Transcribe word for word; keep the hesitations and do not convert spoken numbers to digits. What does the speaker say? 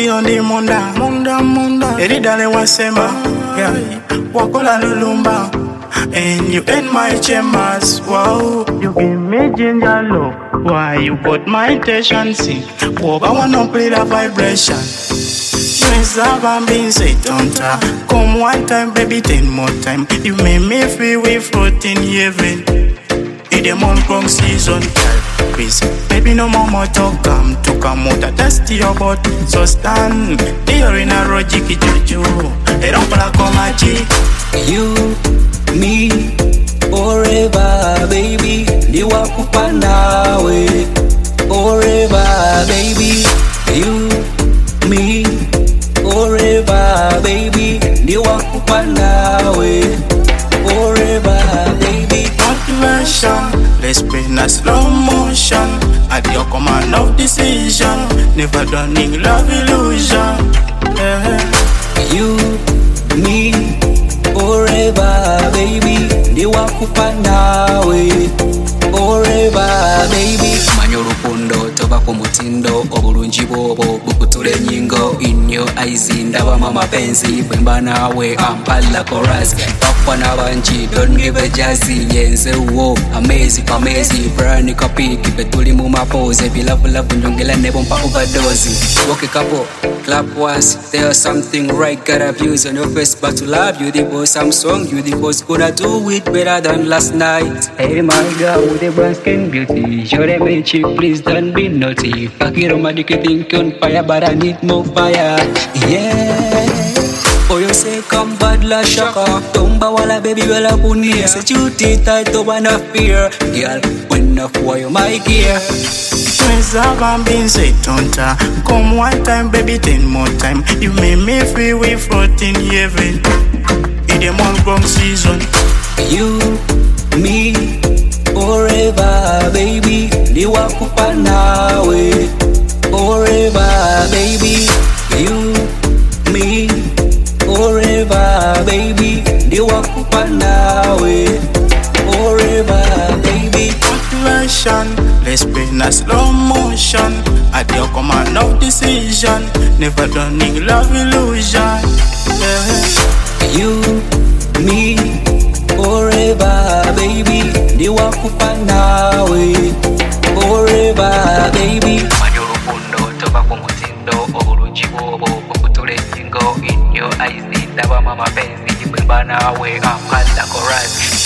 Io di munda, munda, munda. Eri dale wasema, yeah. Wakola lulumba, and you in my chambers. Wow, you give me ginger love. Why you put my attention sick? Walk, I wanna play the vibration. I'm being say tonta. Come one time, baby, ten more time. You make me feel we floating heaven. In the month long season, please, baby, no more more talk. Come to come out a test your butt. So stand here in a rojiki juju. They don't play come a chick. You, me, forever, baby. Ndiwa kupanda we. Forever, baby. You, me, forever, baby. Ndiwa kupanda we. Forever, baby. Motivation, let's play in a slow motion. At your command of decision. Never done in love illusion. Yeah. You, me, forever, baby. Ndiwa kupanda we. Forever, baby. Manyo rukundo toba ku mutindo obulungi bwobo bukutule nyingo in your eyes ndaba mama penzi bwemba nawe ampala chorus papa nabanji don't give a jazzy yenze wo amazing amazing brand copy kipetuli mu mapose bilavu lavu nyongela nebo mpa overdose woke couple clap once there's something right got abuse on your face but to love you the boss some song you the boss gonna do it better than last night. Hey my girl with the brown skin beauty show them a chick please don't be naughty fuck it on my dick think on fire but I need more fire yeah. For your sake come bad la shaka tomba wala baby wala punia set you tight to wanna fear girl when enough for you my gear. I'm being say tonta. Come one time, baby, ten more time. You make me feel we floating heaven. In the month long season. You, me, forever, baby. Ndiwa kupanda we. Forever, baby. You, me, forever, baby. Ndiwa kupanda we. Forever, baby. Motivation, let's play in a slow motion. At your command of decision. Never done in love illusion. Yeah. You, me, forever, baby. Ndiwa kupanda we. Forever, baby. Manyo rukundo toba ku mutindo obulungi bwobo bukutule nyingo in your eyes ndaba mama penzi bwemba nawe ampala chorus